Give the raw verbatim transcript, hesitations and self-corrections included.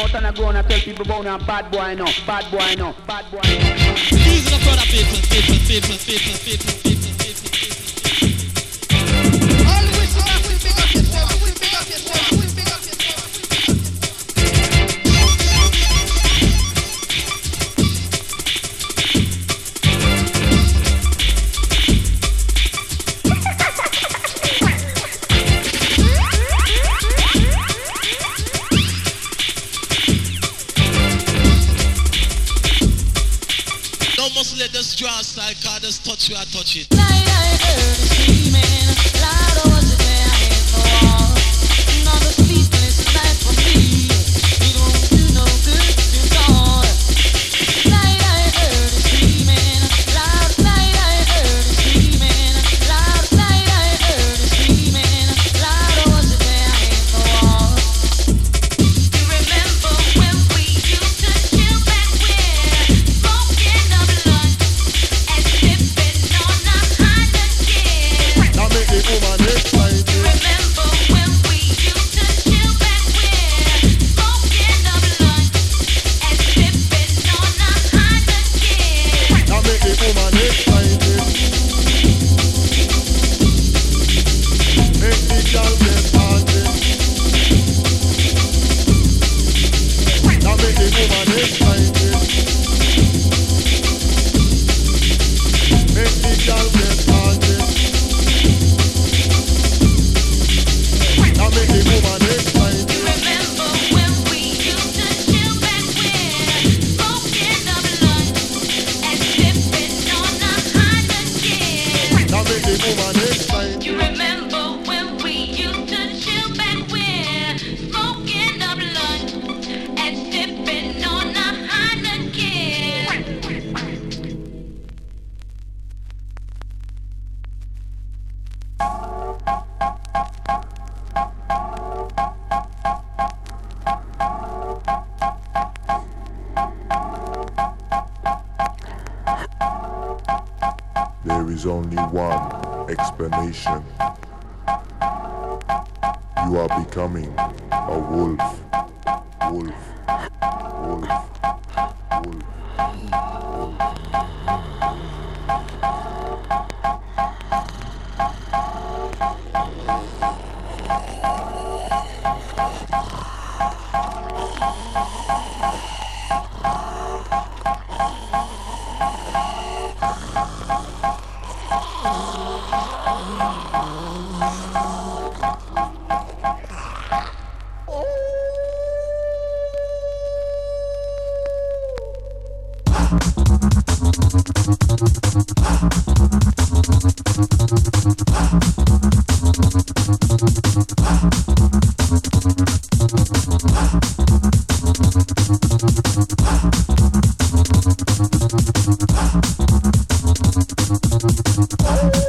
out and I go and I tell people about now bad boy no, bad boy no, bad boy no. These are the brother people, people, people, people, people, people, people, people. Always you have to pick up yourself, we pick up yourself, we pick up yourself. Must let us draw style, cause just touch you, I touch it. Night I heard it screaming, loud was it there in the wall. Another sleepless night for me, it won't do no good to dawn. Night I heard it screaming, loud. Night I heard it screaming, loud. Night I heard it screaming, loud was it there in the wall. You remember when we used to chill back where smoking up blunt and sipping on a hundred years. Now make the woman excited. You remember when we used to chill back where smoking up blunt and sipping on a hundred years. Now make the woman excited. Make the girl get party. Now make the woman excited. Make the girl get party. Now make the woman excited. You remember when we used to chill back where smoking up blunt and sipping on a hundred years. Now make the woman excited. You remember when we used to chill back where smoking a blunt and sipping on a hundred years. There is only one explanation. You are becoming a wolf. Wolf. Wolf. Wolf. Wolf.